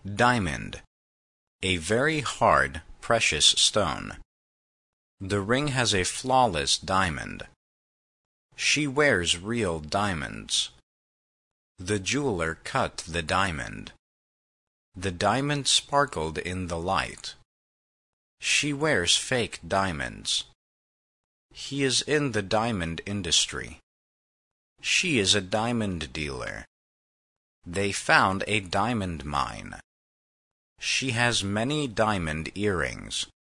Diamond, a very hard, precious stone. The ring has a flawless diamond. She wears real diamonds. The jeweler cut the diamond. The diamond sparkled in the light. She wears fake diamonds. He is in the diamond industry. She is a diamond dealer. They found a diamond mine. She has many diamond earrings.